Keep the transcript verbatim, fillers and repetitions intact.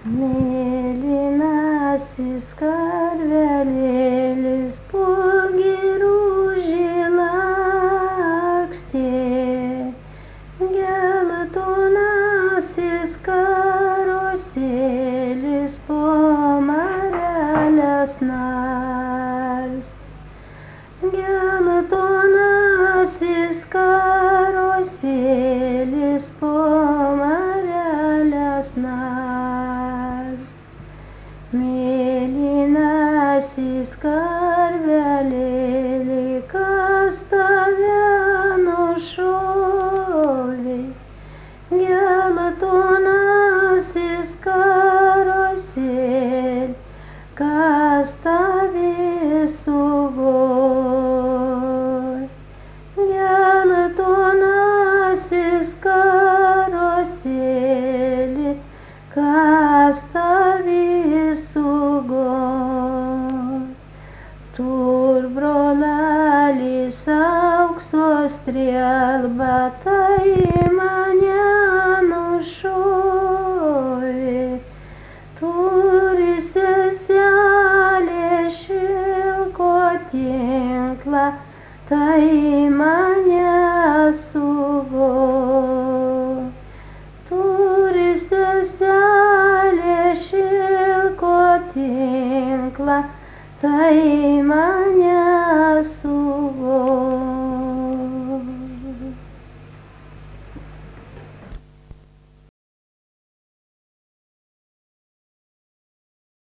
Mėlynasis karvelėlis po giružį lakstė, geltonasis karosėlis po mareles narstė. Geltonasis karosėlis po mareles narstė. Mėlynasis karvelėli, kas tave nušovė? Geltonasis karosėli, kas tave sugoj? Geltonasis karosėli, kas tave sugoj? Tur brolelis aukso strėlba, tai mane nušovė. Turi seselė šilko tinklą, tai mane sugoj. Turi seselė šilko tinklą, tai mane sugoj.